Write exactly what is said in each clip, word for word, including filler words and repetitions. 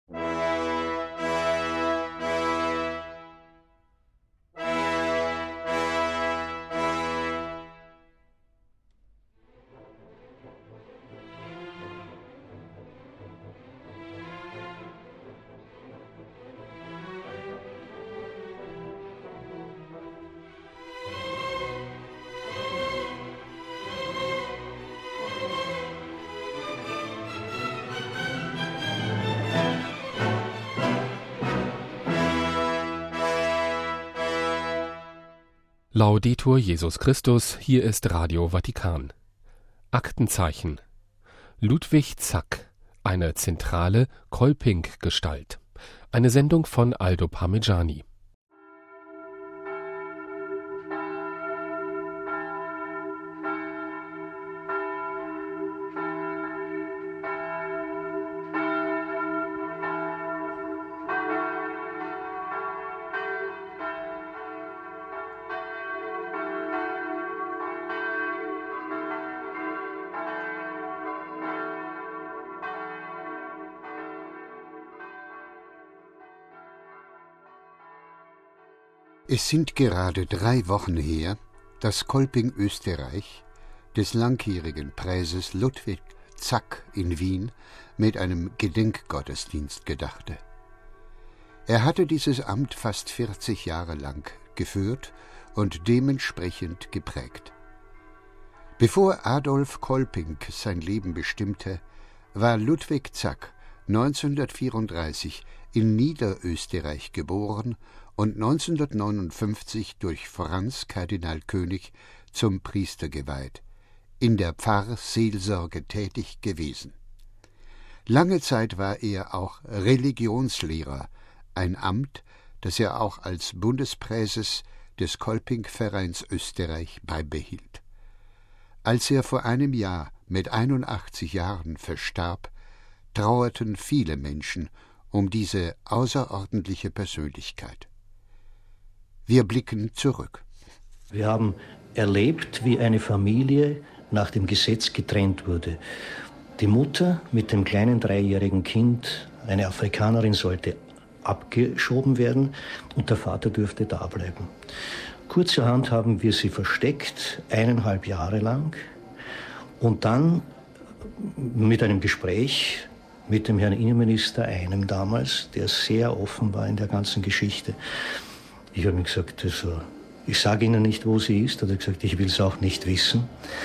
Laudetur Jesus Christus, hier ist Radio Vatikan. Aktenzeichen. Ludwig Zack, eine zentrale Kolping-Gestalt. Eine Sendung von Aldo Parmigiani. Es sind gerade drei Wochen her, dass Kolping Österreich des langjährigen Präses Ludwig Zack in Wien mit einem Gedenkgottesdienst gedachte. Er hatte dieses Amt fast vierzig Jahre lang geführt und dementsprechend geprägt. Bevor Adolf Kolping sein Leben bestimmte, war Ludwig Zack neunzehnhundertvierunddreißig in Niederösterreich geboren und neunzehnhundertneunundfünfzig durch Franz Kardinal König zum Priester geweiht, in der Pfarrseelsorge tätig gewesen. Lange Zeit war er auch Religionslehrer, ein Amt, das er auch als Bundespräses des Kolping-Vereins Österreich beibehielt. Als er vor einem Jahr mit einundachtzig Jahren verstarb, trauerten viele Menschen um diese außerordentliche Persönlichkeit. Wir blicken zurück. Wir haben erlebt, wie eine Familie nach dem Gesetz getrennt wurde. Die Mutter mit dem kleinen dreijährigen Kind, eine Afrikanerin, sollte abgeschoben werden und der Vater durfte da bleiben. Kurzerhand haben wir sie versteckt, eineinhalb Jahre lang, und dann mit einem Gespräch mit dem Herrn Innenminister, einem damals, der sehr offen war in der ganzen Geschichte. Ich habe ihm gesagt, also, ich sage Ihnen nicht, wo sie ist. Er hat gesagt, ich will es auch nicht wissen.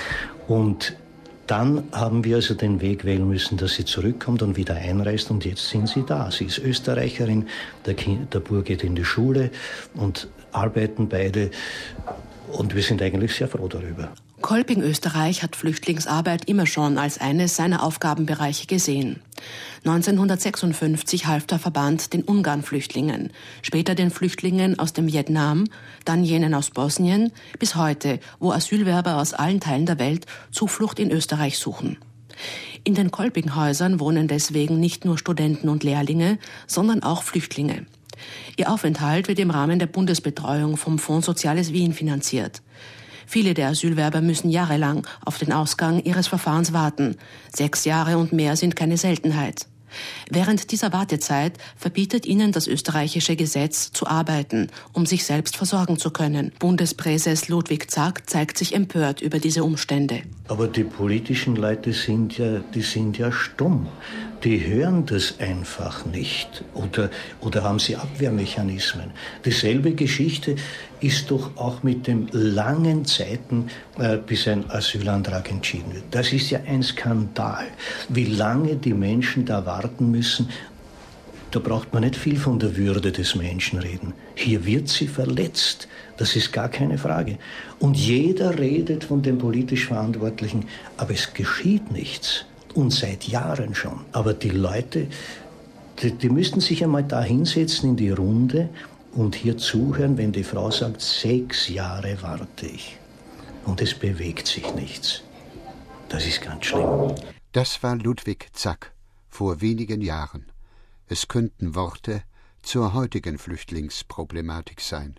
Und dann haben wir also den Weg wählen müssen, dass sie zurückkommt und wieder einreist. Und jetzt sind sie da. Sie ist Österreicherin, der, kind, der Bub geht in die Schule und arbeiten beide. Und wir sind eigentlich sehr froh darüber. Kolping Österreich hat Flüchtlingsarbeit immer schon als eines seiner Aufgabenbereiche gesehen. neunzehnhundertsechsundfünfzig half der Verband den Ungarn-Flüchtlingen, später den Flüchtlingen aus dem Vietnam, dann jenen aus Bosnien, bis heute, wo Asylwerber aus allen Teilen der Welt Zuflucht in Österreich suchen. In den Kolping-Häusern wohnen deswegen nicht nur Studenten und Lehrlinge, sondern auch Flüchtlinge. Ihr Aufenthalt wird im Rahmen der Bundesbetreuung vom Fonds Soziales Wien finanziert. Viele der Asylwerber müssen jahrelang auf den Ausgang ihres Verfahrens warten. Sechs Jahre und mehr sind keine Seltenheit. Während dieser Wartezeit verbietet ihnen das österreichische Gesetz zu arbeiten, um sich selbst versorgen zu können. Bundespräses Ludwig Zack zeigt sich empört über diese Umstände. Aber die politischen Leute sind ja, die sind ja stumm. Die hören das einfach nicht oder, oder haben sie Abwehrmechanismen. Dieselbe Geschichte ist doch auch mit den langen Zeiten, äh, bis ein Asylantrag entschieden wird. Das ist ja ein Skandal, wie lange die Menschen da warten müssen. Da braucht man nicht viel von der Würde des Menschen reden. Hier wird sie verletzt, das ist gar keine Frage. Und jeder redet von den politisch Verantwortlichen, aber es geschieht nichts. Und seit Jahren schon. Aber die Leute, die, die müssten sich einmal da hinsetzen in die Runde und hier zuhören, wenn die Frau sagt, sechs Jahre warte ich. Und es bewegt sich nichts. Das ist ganz schlimm. Das war Ludwig Zack vor wenigen Jahren. Es könnten Worte zur heutigen Flüchtlingsproblematik sein.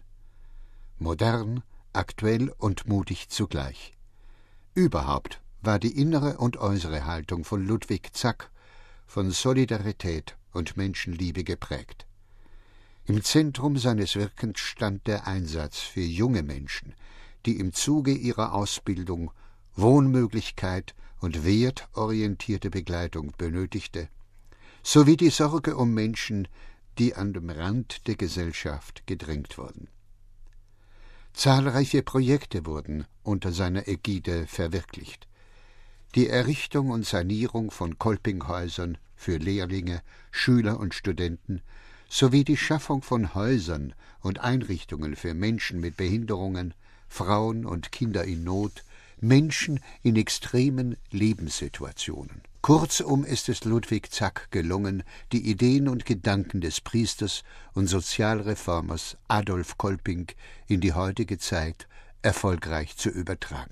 Modern, aktuell und mutig zugleich. Überhaupt war die innere und äußere Haltung von Ludwig Zack von Solidarität und Menschenliebe geprägt. Im Zentrum seines Wirkens stand der Einsatz für junge Menschen, die im Zuge ihrer Ausbildung Wohnmöglichkeit und wertorientierte Begleitung benötigte, sowie die Sorge um Menschen, die an dem Rand der Gesellschaft gedrängt wurden. Zahlreiche Projekte wurden unter seiner Ägide verwirklicht. Die Errichtung und Sanierung von Kolpinghäusern für Lehrlinge, Schüler und Studenten sowie die Schaffung von Häusern und Einrichtungen für Menschen mit Behinderungen, Frauen und Kinder in Not, Menschen in extremen Lebenssituationen. Kurzum ist es Ludwig Zack gelungen, die Ideen und Gedanken des Priesters und Sozialreformers Adolf Kolping in die heutige Zeit erfolgreich zu übertragen.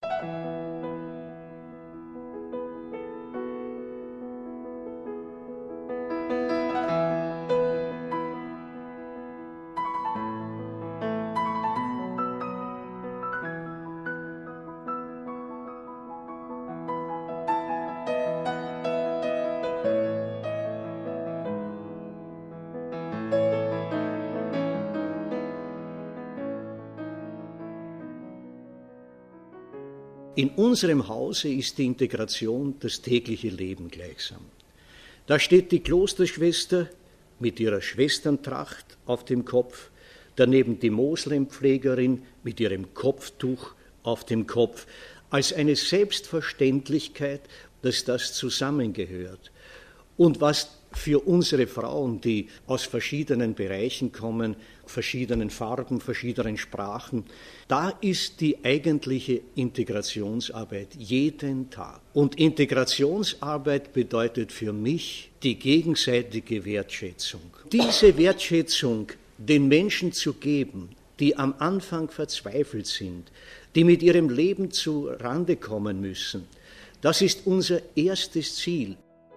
In unserem Hause ist die Integration das tägliche Leben gleichsam. Da steht die Klosterschwester mit ihrer Schwesterntracht auf dem Kopf, daneben die Moslempflegerin mit ihrem Kopftuch auf dem Kopf, als eine Selbstverständlichkeit, dass das zusammengehört. Und was für unsere Frauen, die aus verschiedenen Bereichen kommen, verschiedenen Farben, verschiedenen Sprachen, da ist die eigentliche Integrationsarbeit jeden Tag. Und Integrationsarbeit bedeutet für mich die gegenseitige Wertschätzung. Diese Wertschätzung den Menschen zu geben, die am Anfang verzweifelt sind, die mit ihrem Leben zu Rande kommen müssen, das ist unser erstes Ziel.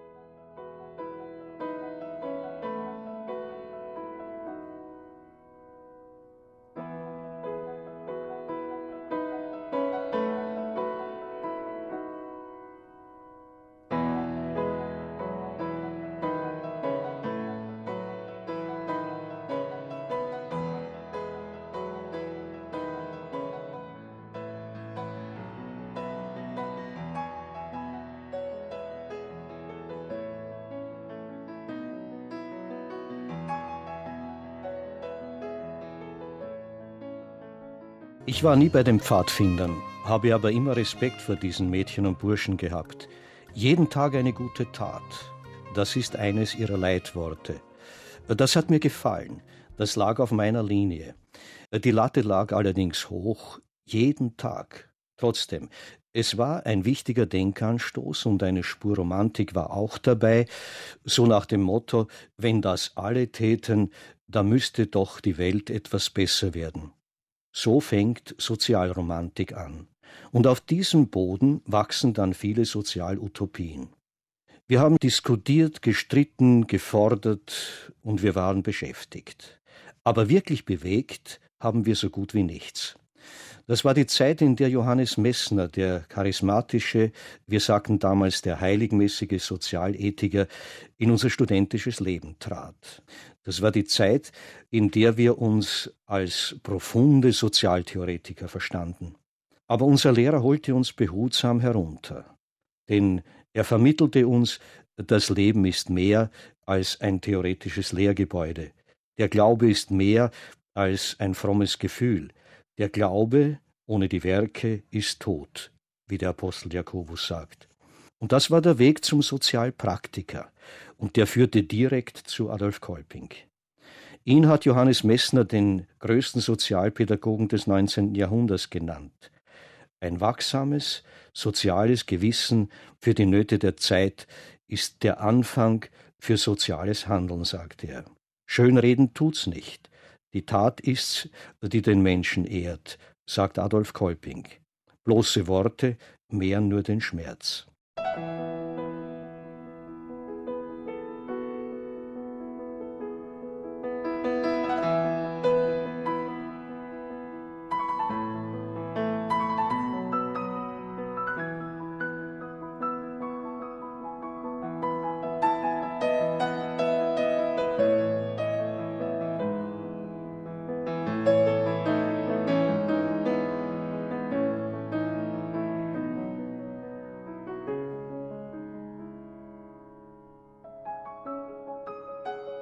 Ich war nie bei den Pfadfindern, habe aber immer Respekt vor diesen Mädchen und Burschen gehabt. Jeden Tag eine gute Tat, das ist eines ihrer Leitworte. Das hat mir gefallen, das lag auf meiner Linie. Die Latte lag allerdings hoch, jeden Tag. Trotzdem, es war ein wichtiger Denkanstoß und eine Spur Romantik war auch dabei, so nach dem Motto, wenn das alle täten, da müsste doch die Welt etwas besser werden. So fängt Sozialromantik an. Und auf diesem Boden wachsen dann viele Sozialutopien. Wir haben diskutiert, gestritten, gefordert und wir waren beschäftigt. Aber wirklich bewegt haben wir so gut wie nichts. Das war die Zeit, in der Johannes Messner, der charismatische, wir sagten damals der heiligmäßige Sozialethiker, in unser studentisches Leben trat. Das war die Zeit, in der wir uns als profunde Sozialtheoretiker verstanden. Aber unser Lehrer holte uns behutsam herunter, denn er vermittelte uns, das Leben ist mehr als ein theoretisches Lehrgebäude. Der Glaube ist mehr als ein frommes Gefühl. Der Glaube ohne die Werke ist tot, wie der Apostel Jakobus sagt. Und das war der Weg zum Sozialpraktiker, und der führte direkt zu Adolf Kolping. Ihn hat Johannes Messner den größten Sozialpädagogen des neunzehnten Jahrhunderts genannt. Ein wachsames, soziales Gewissen für die Nöte der Zeit ist der Anfang für soziales Handeln, sagt er. Schönreden tut's nicht. Die Tat ist's, die den Menschen ehrt, sagt Adolf Kolping. Bloße Worte mehren nur den Schmerz.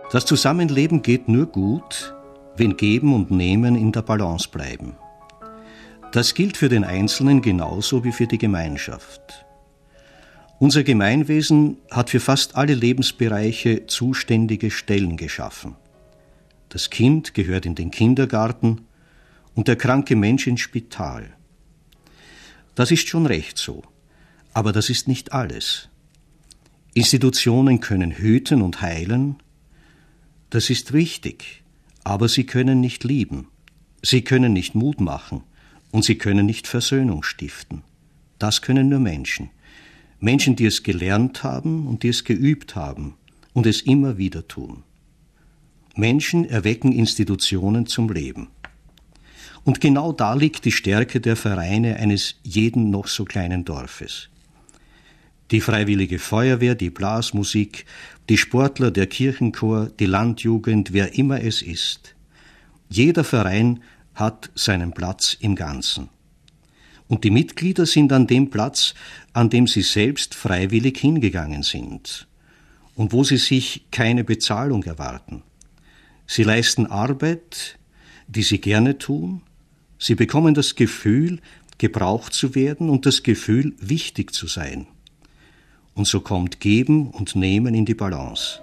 Das Zusammenleben geht nur gut, wenn Geben und Nehmen in der Balance bleiben. Das gilt für den Einzelnen genauso wie für die Gemeinschaft. Unser Gemeinwesen hat für fast alle Lebensbereiche zuständige Stellen geschaffen. Das Kind gehört in den Kindergarten und der kranke Mensch ins Spital. Das ist schon recht so, aber das ist nicht alles. Institutionen können hüten und heilen, das ist wichtig, aber sie können nicht lieben, sie können nicht Mut machen und sie können nicht Versöhnung stiften. Das können nur Menschen. Menschen, die es gelernt haben und die es geübt haben und es immer wieder tun. Menschen erwecken Institutionen zum Leben. Und genau da liegt die Stärke der Vereine eines jeden noch so kleinen Dorfes. Die Freiwillige Feuerwehr, die Blasmusik, die Sportler, der Kirchenchor, die Landjugend, wer immer es ist. Jeder Verein hat seinen Platz im Ganzen. Und die Mitglieder sind an dem Platz, an dem sie selbst freiwillig hingegangen sind und wo sie sich keine Bezahlung erwarten. Sie leisten Arbeit, die sie gerne tun. Sie bekommen das Gefühl, gebraucht zu werden und das Gefühl, wichtig zu sein. Und so kommt Geben und Nehmen in die Balance.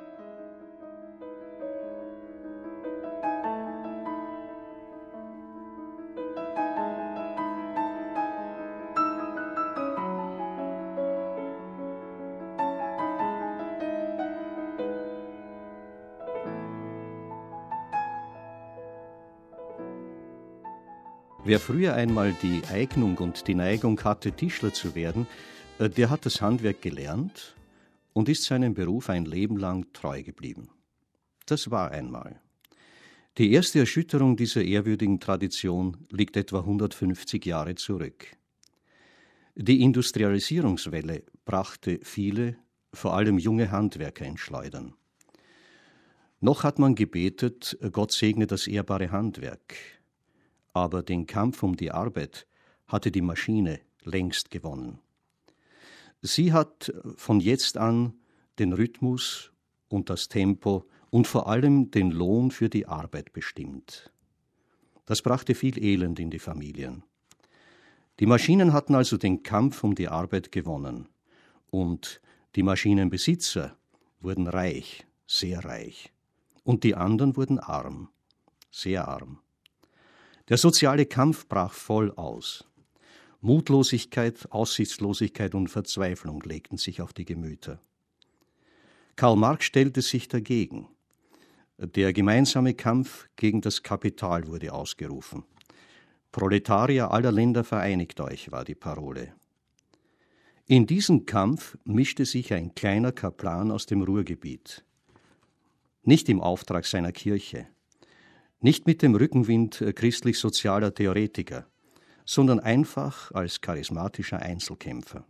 Wer früher einmal die Eignung und die Neigung hatte, Tischler zu werden, der hat das Handwerk gelernt und ist seinem Beruf ein Leben lang treu geblieben. Das war einmal. Die erste Erschütterung dieser ehrwürdigen Tradition liegt etwa hundertfünfzig Jahre zurück. Die Industrialisierungswelle brachte viele, vor allem junge Handwerker ins Schleudern. Noch hat man gebetet, Gott segne das ehrbare Handwerk. Aber den Kampf um die Arbeit hatte die Maschine längst gewonnen. Sie hat von jetzt an den Rhythmus und das Tempo und vor allem den Lohn für die Arbeit bestimmt. Das brachte viel Elend in die Familien. Die Maschinen hatten also den Kampf um die Arbeit gewonnen. Und die Maschinenbesitzer wurden reich, sehr reich. Und die anderen wurden arm, sehr arm. Der soziale Kampf brach voll aus. Mutlosigkeit, Aussichtslosigkeit und Verzweiflung legten sich auf die Gemüter. Karl Marx stellte sich dagegen. Der gemeinsame Kampf gegen das Kapital wurde ausgerufen. Proletarier aller Länder, vereinigt euch, war die Parole. In diesen Kampf mischte sich ein kleiner Kaplan aus dem Ruhrgebiet. Nicht im Auftrag seiner Kirche, nicht mit dem Rückenwind christlich-sozialer Theoretiker, sondern einfach als charismatischer Einzelkämpfer.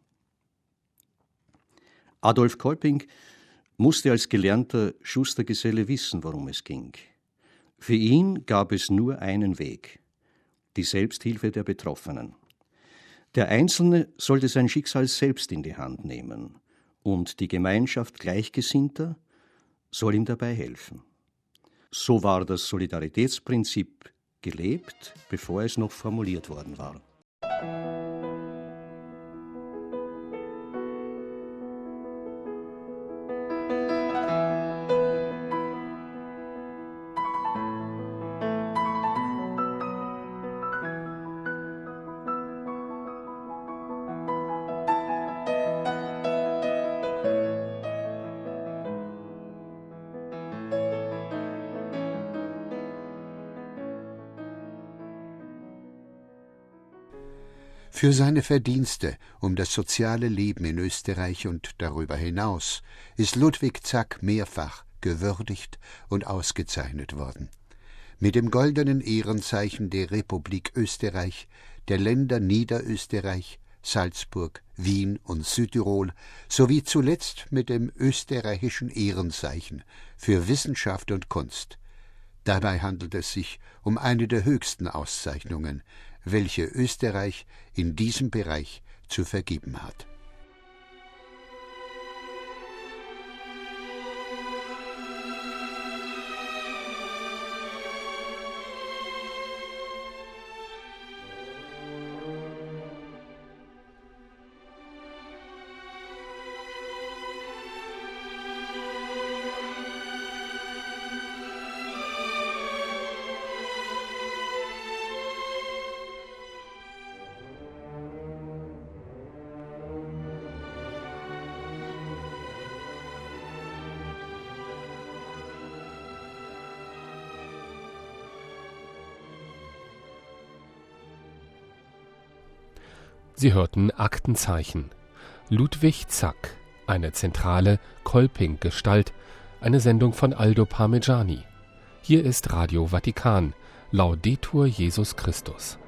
Adolf Kolping musste als gelernter Schustergeselle wissen, worum es ging. Für ihn gab es nur einen Weg: die Selbsthilfe der Betroffenen. Der Einzelne sollte sein Schicksal selbst in die Hand nehmen und die Gemeinschaft Gleichgesinnter soll ihm dabei helfen. So war das Solidaritätsprinzip gelebt, bevor es noch formuliert worden war. Für seine Verdienste um das soziale Leben in Österreich und darüber hinaus ist Ludwig Zack mehrfach gewürdigt und ausgezeichnet worden. Mit dem goldenen Ehrenzeichen der Republik Österreich, der Länder Niederösterreich, Salzburg, Wien und Südtirol sowie zuletzt mit dem österreichischen Ehrenzeichen für Wissenschaft und Kunst. Dabei handelt es sich um eine der höchsten Auszeichnungen, welche Österreich in diesem Bereich zu vergeben hat. Sie hörten Aktenzeichen. Ludwig Zack, eine zentrale Kolping-Gestalt, eine Sendung von Aldo Parmigiani. Hier ist Radio Vatikan. Laudetur Jesus Christus.